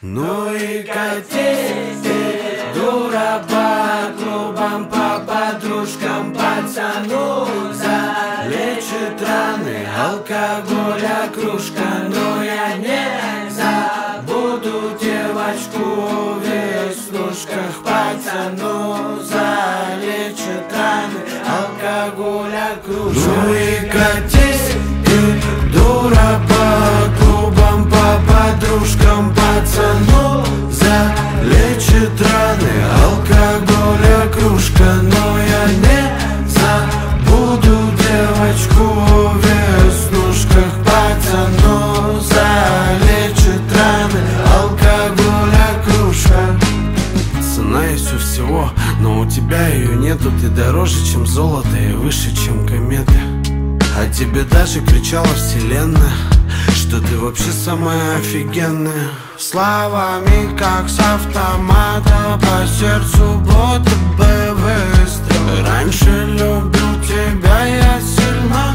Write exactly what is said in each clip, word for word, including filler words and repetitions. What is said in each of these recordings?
Ну и катись ты, дура, по клубам, по подружкам, пацану залечит раны алкоголя кружка. Но я не забуду девочку в веснушках, пацану залечит раны алкоголя кружка. Ну и катись ты, дура, по клубам, по подружкам, пацану залечит раны алкоголя кружка. Но я не забуду девочку в веснушках, пацану залечит раны алкоголя кружка. Цена есть у всего, но у тебя ее нету. Ты дороже, чем золото, и выше, чем кометы. А тебе даже кричала вселенная, что ты вообще самая офигенная. Словами, как с автомата, по сердцу будто бы выстрел. Раньше любил тебя я сильно,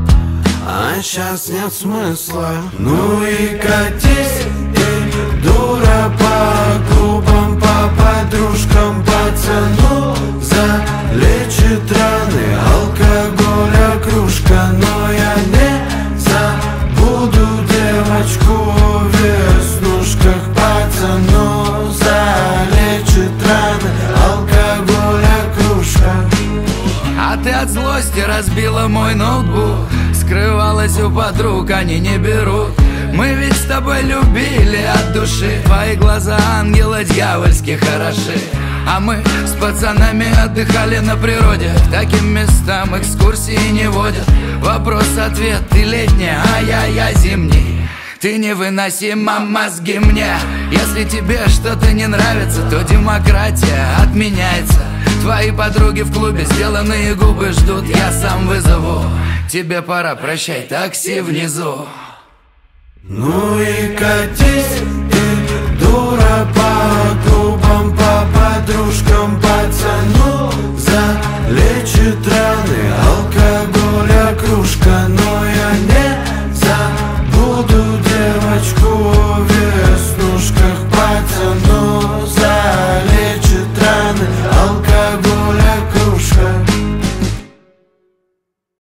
а сейчас нет смысла. Ну и катись ты, дура, по клубам, по подружкам, пацану залечит раны алкоголя кружка. Но я не забуду девочку в веснушках, пацану залечит раны алкоголя кружка. А ты от злости разбила мой ноутбук, скрывалась у подруг, они не берут. Мы ведь с тобой любили от души, твои глаза ангела дьявольски хороши. А мы с пацанами отдыхали на природе, к таким местам экскурсии не водят. Вопрос-ответ, ты летняя, а я, я зимний. Ты невыносима, мозги мне. Если тебе что-то не нравится, то демократия отменяется. Твои подруги в клубе, сделанные губы ждут, я сам вызову. Тебе пора, прощай, такси внизу. Ну и катись ты, дура, по клубам, по подружкам, пацану залечит раны алкоголя кружка. Но я не забуду девочку в